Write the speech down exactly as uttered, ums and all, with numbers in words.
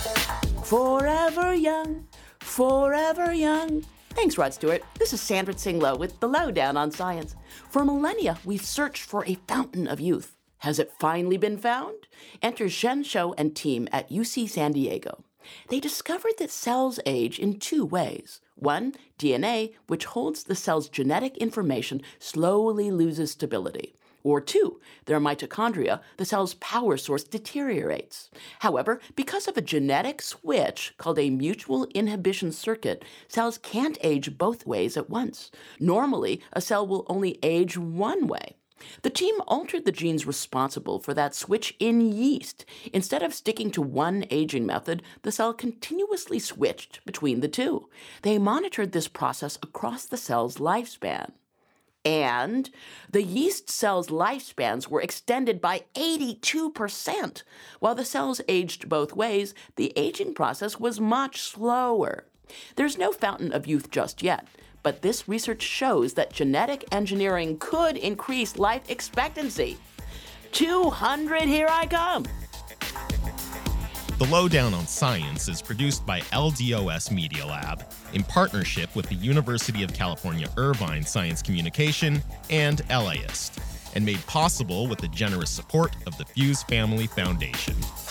Forever young, forever young. Thanks, Rod Stewart. This is Sandra Tsinglow with The Lowdown on Science. For millennia, we've searched for a fountain of youth. Has it finally been found? Enter Zhen Shou and team at U C San Diego. They discovered that cells age in two ways. One, D N A, which holds the cell's genetic information, slowly loses stability. Or two, their mitochondria, the cell's power source, deteriorates. However, because of a genetic switch called a mutual inhibition circuit, cells can't age both ways at once. Normally, a cell will only age one way. The team altered the genes responsible for that switch in yeast. Instead of sticking to one aging method, the cell continuously switched between the two. They monitored this process across the cell's lifespan. And the yeast cells' lifespans were extended by eighty-two percent. While the cells aged both ways, the aging process was much slower. There's no fountain of youth just yet, but this research shows that genetic engineering could increase life expectancy. two hundred, here I come! The Lowdown on Science is produced by L D O S Media Lab in partnership with the University of California Irvine Science Communication and LAist, and made possible with the generous support of the Fuse Family Foundation.